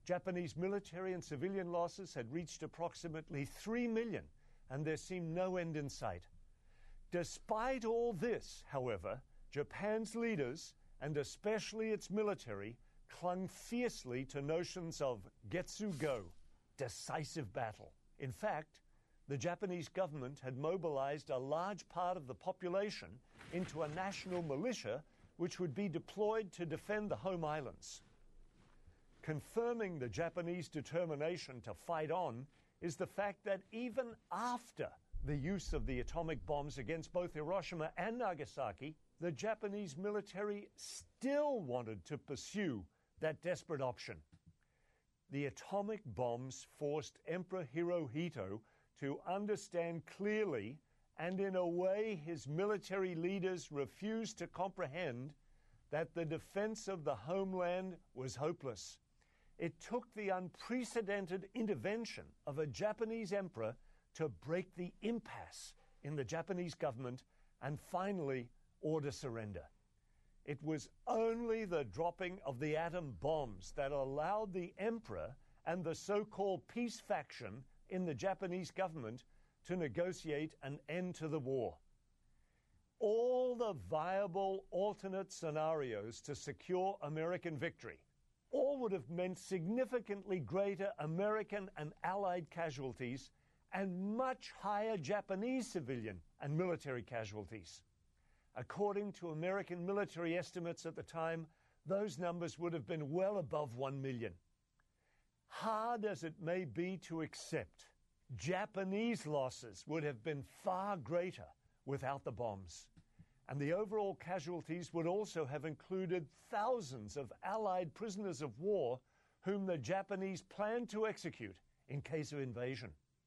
Japanese military and civilian losses had reached approximately 3 million, and there seemed no end in sight. Despite all this, however, Japan's leaders, and especially its military, clung fiercely to notions of getsu-go, decisive battle. In fact, the Japanese government had mobilized a large part of the population into a national militia which would be deployed to defend the home islands. Confirming the Japanese determination to fight on is the fact that even after the use of the atomic bombs against both Hiroshima and Nagasaki, the Japanese military still wanted to pursue that desperate option. The atomic bombs forced Emperor Hirohito to understand clearly, and in a way his military leaders refused to comprehend, that the defense of the homeland was hopeless. It took the unprecedented intervention of a Japanese emperor to break the impasse in the Japanese government and finally order surrender. It was only the dropping of the atom bombs that allowed the emperor and the so-called peace faction in the Japanese government to negotiate an end to the war. All the viable alternate scenarios to secure American victory, all would have meant significantly greater American and Allied casualties and much higher Japanese civilian and military casualties. According to American military estimates at the time, those numbers would have been well above 1 million. Hard as it may be to accept, Japanese losses would have been far greater without the bombs. And the overall casualties would also have included thousands of Allied prisoners of war whom the Japanese planned to execute in case of invasion.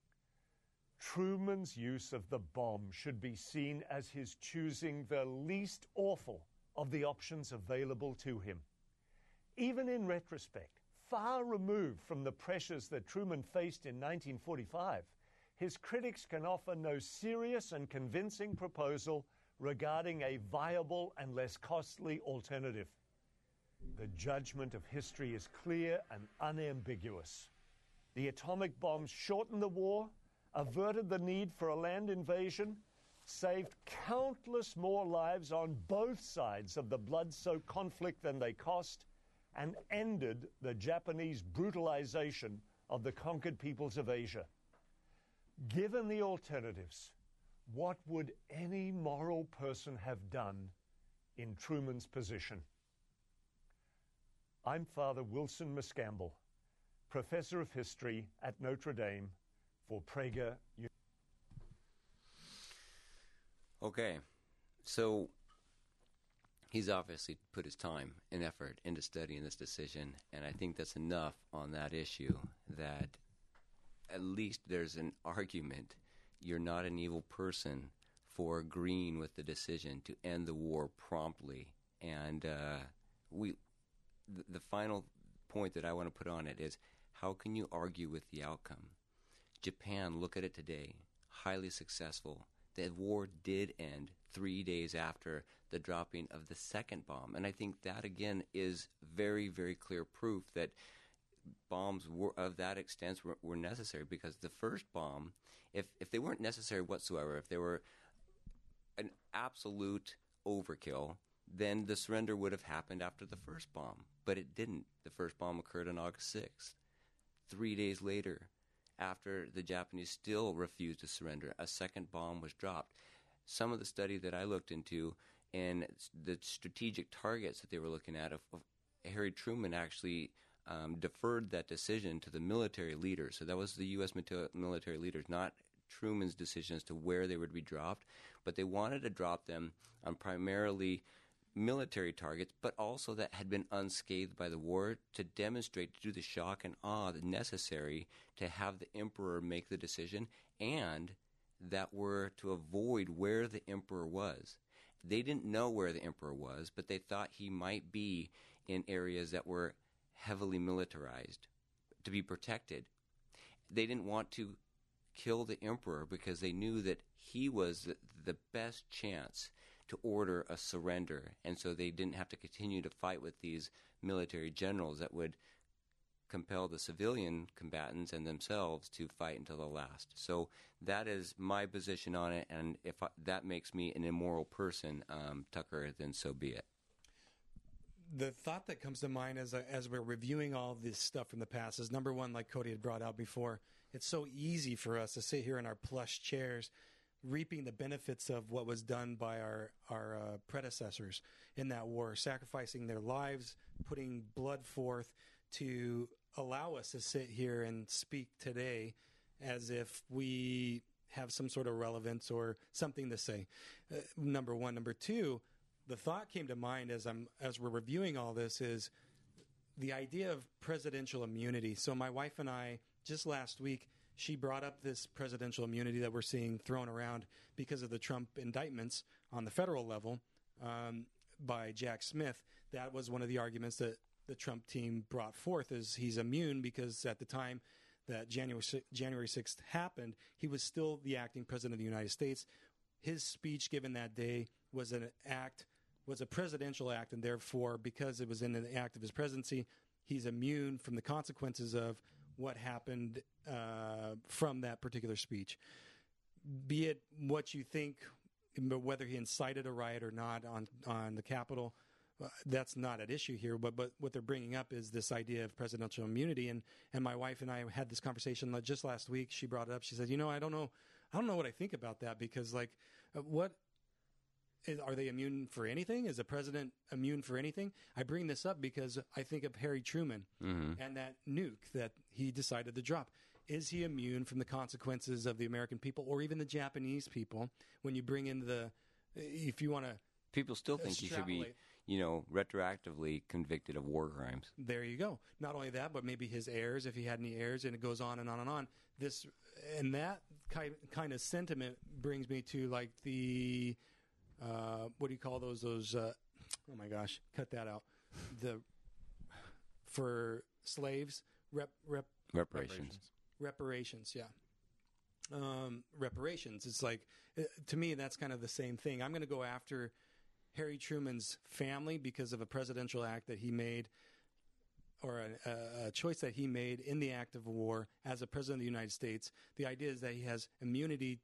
Truman's use of the bomb should be seen as his choosing the least awful of the options available to him. Even in retrospect, far removed from the pressures that Truman faced in 1945, his critics can offer no serious and convincing proposal regarding a viable and less costly alternative. The judgment of history is clear and unambiguous. The atomic bombs shortened the war, averted the need for a land invasion, saved countless more lives on both sides of the blood-soaked conflict than they cost, and ended the Japanese brutalization of the conquered peoples of Asia. Given the alternatives, what would any moral person have done in Truman's position? I'm Father Wilson Miscamble, Professor of History at Notre Dame for Prager. Okay, so he's obviously put his time and effort into studying this decision, and I think that's enough on that issue that at least there's an argument you're not an evil person for agreeing with the decision to end the war promptly. And the final point that I want to put on it is, how can you argue with the outcome? Japan, look at it today, highly successful. The war did end 3 days after the dropping of the second bomb. And I think that, again, is very, very clear proof that bombs of that extent were necessary, because the first bomb, if they weren't necessary whatsoever, if they were an absolute overkill, then the surrender would have happened after the first bomb. But it didn't. The first bomb occurred on August 6th. 3 days later, after the Japanese still refused to surrender, a second bomb was dropped. Some of the study that I looked into and the strategic targets that they were looking at, Harry Truman actually deferred that decision to the military leaders. So that was the U.S. military leaders, not Truman's decision as to where they would be dropped. But they wanted to drop them on primarily military targets, but also that had been unscathed by the war, to demonstrate, to do the shock and awe necessary to have the emperor make the decision, and that were to avoid where the emperor was. They didn't know where the emperor was, but they thought he might be in areas that were heavily militarized to be protected. They didn't want to kill the emperor because they knew that he was the best chance to order a surrender, and so they didn't have to continue to fight with these military generals that would compel the civilian combatants and themselves to fight until the last. So that is my position on it, and if that makes me an immoral person, Tucker, then so be it. The thought that comes to mind as we're reviewing all this stuff from the past is, number one, like Cody had brought out before, it's so easy for us to sit here in our plush chairs reaping the benefits of what was done by our predecessors in that war, sacrificing their lives, putting blood forth to allow us to sit here and speak today as if we have some sort of relevance or something to say. Number one. Number two, the thought came to mind as we're reviewing all this is the idea of presidential immunity. So my wife and I, just last week, she brought up this presidential immunity that we're seeing thrown around because of the Trump indictments on the federal level by Jack Smith. That was one of the arguments that the Trump team brought forth, is he's immune because at the time that January 6th happened, he was still the acting president of the United States. His speech given that day was a presidential act, and therefore, because it was in the act of his presidency, he's immune from the consequences of what happened from that particular speech. Be it what you think, whether he incited a riot or not on the Capitol, that's not at issue here. But what they're bringing up is this idea of presidential immunity. And my wife and I had this conversation just last week. She brought it up. She said, I don't know what I think about that, because are they immune for anything? Is the president immune for anything? I bring this up because I think of Harry Truman and that nuke that he decided to drop. Is he immune from the consequences of the American people or even the Japanese people when you bring in if you want to... People still think he should be, retroactively convicted of war crimes. There you go. Not only that, but maybe his heirs, if he had any heirs, and it goes on and on and on. That kind of sentiment brings me to like the... what do you call those? Oh my gosh, cut that out. For slaves, reparations. Reparations, yeah. Reparations. It's like, to me, that's kind of the same thing. I'm going to go after Harry Truman's family because of a presidential act that he made, or a choice that he made in the act of war as a president of the United States. The idea is that he has immunity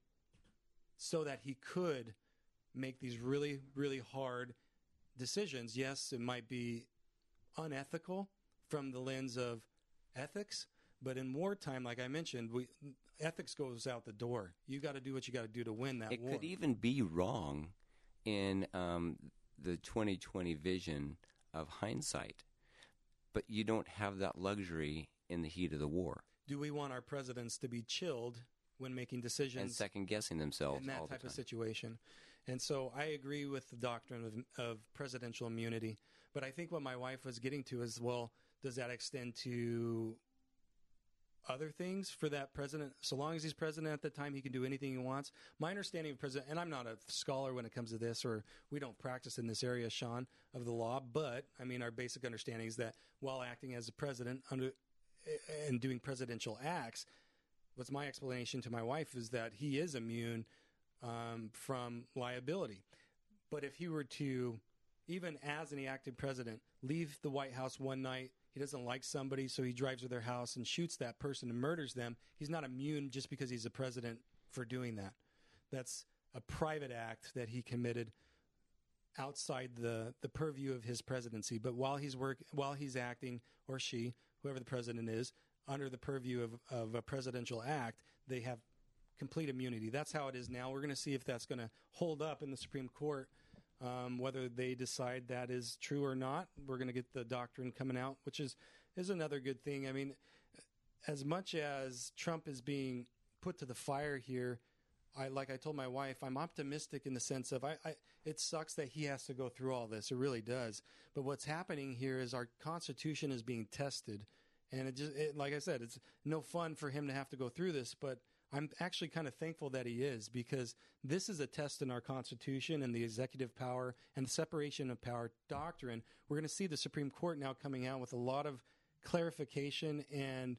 so that he could make these really, really hard decisions. Yes, it might be unethical from the lens of ethics, but in wartime, like I mentioned, ethics goes out the door. You got to do what you got to do to win that war. It could even be wrong in the 2020 vision of hindsight, but you don't have that luxury in the heat of the war. Do we want our presidents to be chilled when making decisions and second-guessing themselves in that all the type time. of situation? And so I agree with the doctrine of presidential immunity, but I think what my wife was getting to is, well, does that extend to other things for that president? So long as he's president at the time, he can do anything he wants. My understanding of president, and I'm not a scholar when it comes to this, or we don't practice in this area, Sean, of the law, but I mean, our basic understanding is that while acting as a president and doing presidential acts, what's my explanation to my wife is that he is immune from liability. But if he were to, even as an acting president, leave the White House one night, he doesn't like somebody, so he drives to their house and shoots that person and murders them, he's not immune just because he's a president for doing that. That's a private act that he committed outside the purview of his presidency. But while he's acting, or she, whoever the president is, under the purview of a presidential act, they have complete immunity. That's how it is now. We're going to see if that's going to hold up in the Supreme Court, whether they decide that is true or not. We're going to get the doctrine coming out, which is another good thing. I mean, as much as Trump is being put to the fire here, like I told my wife, I'm optimistic in the sense of it sucks that he has to go through all this. It really does. But what's happening here is our Constitution is being tested. And like I said, it's no fun for him to have to go through this, but I'm actually kind of thankful that he is, because this is a test in our Constitution and the executive power and the separation of power doctrine. We're going to see the Supreme Court now coming out with a lot of clarification and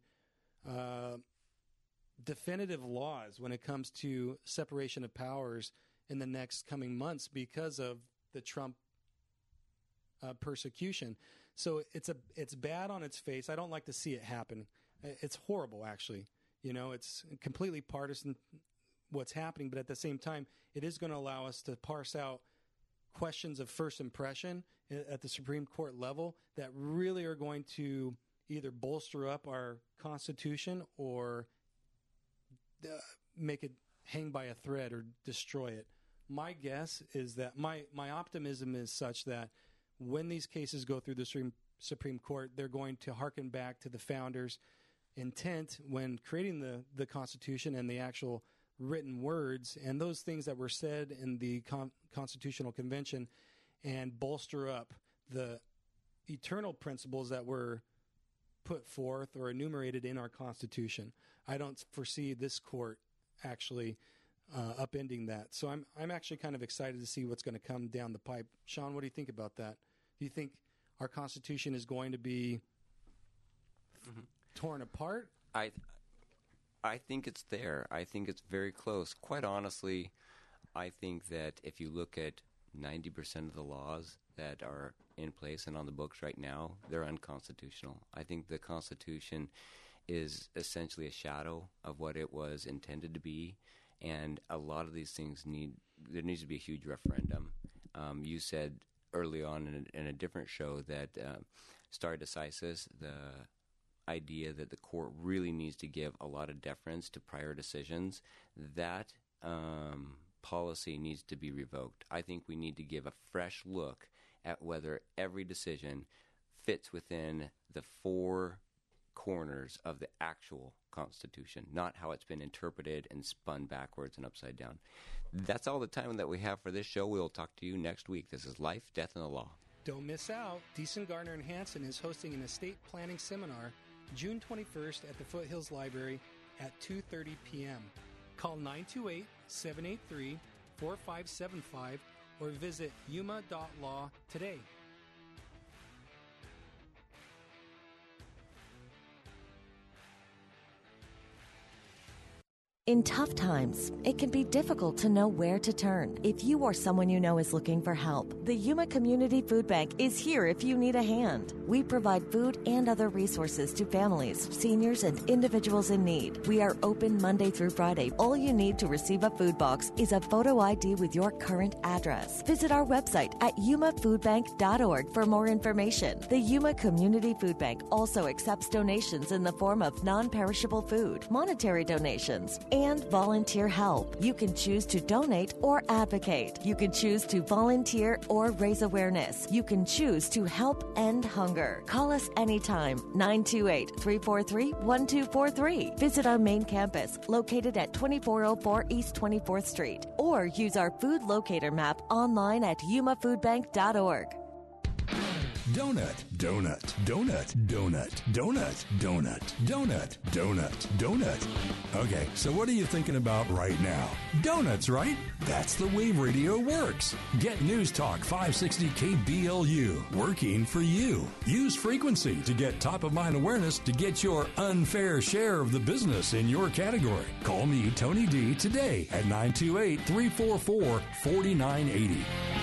definitive laws when it comes to separation of powers in the next coming months because of the Trump persecution. So it's bad on its face. I don't like to see it happen. It's horrible, actually. It's completely partisan what's happening, but at the same time, it is going to allow us to parse out questions of first impression at the Supreme Court level that really are going to either bolster up our Constitution or make it hang by a thread or destroy it. My guess is that my optimism is such that when these cases go through the Supreme Court, they're going to hearken back to the founders' intent when creating the Constitution and the actual written words and those things that were said in the Constitutional Convention, and bolster up the eternal principles that were put forth or enumerated in our Constitution. I don't foresee this court actually upending that. So I'm actually kind of excited to see what's going to come down the pipe. Sean, what do you think about that? Do you think our Constitution is going to be torn apart? I think it's there. I think it's very close. Quite honestly, I think that if you look at 90% of the laws that are in place and on the books right now, they're unconstitutional. I think the Constitution is essentially a shadow of what it was intended to be, and a lot of these things there needs to be a huge referendum. You said early on in a different show that stare decisis, the idea that the court really needs to give a lot of deference to prior decisions, that policy needs to be revoked. I think we need to give a fresh look at whether every decision fits within the four corners of the actual Constitution, not how it's been interpreted and spun backwards and upside down. That's all the time that we have for this show. We'll talk to you next week. This is Life, Death, and the Law. Don't miss out. Deason, Garner, and Hansen is hosting an estate planning seminar June 21st at the Foothills Library at 2:30 p.m. Call 928-783-4575 or visit yuma.law today. In tough times, it can be difficult to know where to turn. If you or someone you know is looking for help, the Yuma Community Food Bank is here if you need a hand. We provide food and other resources to families, seniors, and individuals in need. We are open Monday through Friday. All you need to receive a food box is a photo ID with your current address. Visit our website at yumafoodbank.org for more information. The Yuma Community Food Bank also accepts donations in the form of non-perishable food, monetary donations, and volunteer help. You can choose to donate or advocate. You can choose to volunteer or raise awareness. You can choose to help end hunger. Call us anytime, 928-343-1243. Visit our main campus, located at 2404 East 24th Street, or use our food locator map online at yumafoodbank.org. Donut, donut, donut, donut, donut, donut, donut, donut, donut. Okay, so what are you thinking about right now? Donuts, right? That's the Wave Radio works. Get News Talk 560 KBLU, working for you. Use frequency to get top-of-mind awareness to get your unfair share of the business in your category. Call me, Tony D, today at 928-344-4980.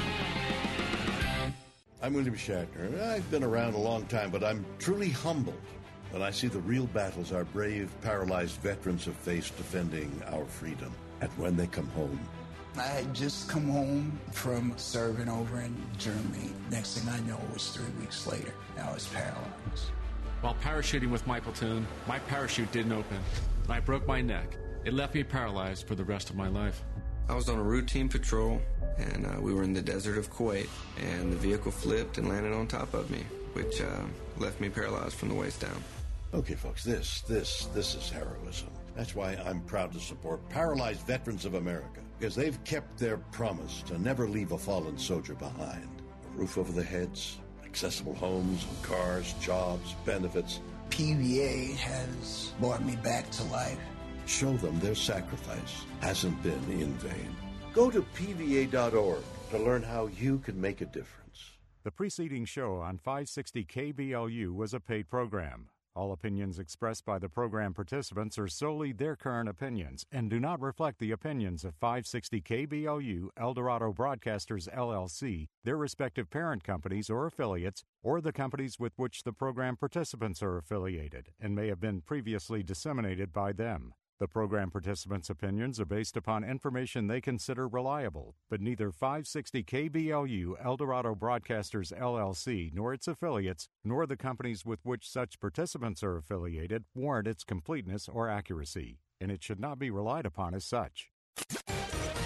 I'm William Shatner. I've been around a long time, but I'm truly humbled when I see the real battles our brave, paralyzed veterans have faced defending our freedom. And when they come home. I had just come home from serving over in Germany. Next thing I know, it was 3 weeks later. I was paralyzed. While parachuting with my platoon, my parachute didn't open, and I broke my neck. It left me paralyzed for the rest of my life. I was on a routine patrol, and we were in the desert of Kuwait, and the vehicle flipped and landed on top of me, which left me paralyzed from the waist down. Okay, folks, this is heroism. That's why I'm proud to support Paralyzed Veterans of America, because they've kept their promise to never leave a fallen soldier behind. A roof over their heads, accessible homes and cars, jobs, benefits. PVA has brought me back to life. Show them their sacrifice hasn't been in vain. Go to PVA.org to learn how you can make a difference. The preceding show on 560 KBLU was a paid program. All opinions expressed by the program participants are solely their current opinions and do not reflect the opinions of 560 KBLU, Eldorado Broadcasters, LLC, their respective parent companies or affiliates, or the companies with which the program participants are affiliated, and may have been previously disseminated by them. The program participants' opinions are based upon information they consider reliable, but neither 560 KBLU, Eldorado Broadcasters, LLC, nor its affiliates, nor the companies with which such participants are affiliated warrant its completeness or accuracy, and it should not be relied upon as such.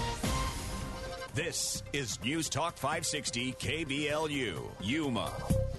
This is News Talk 560 KBLU, Yuma.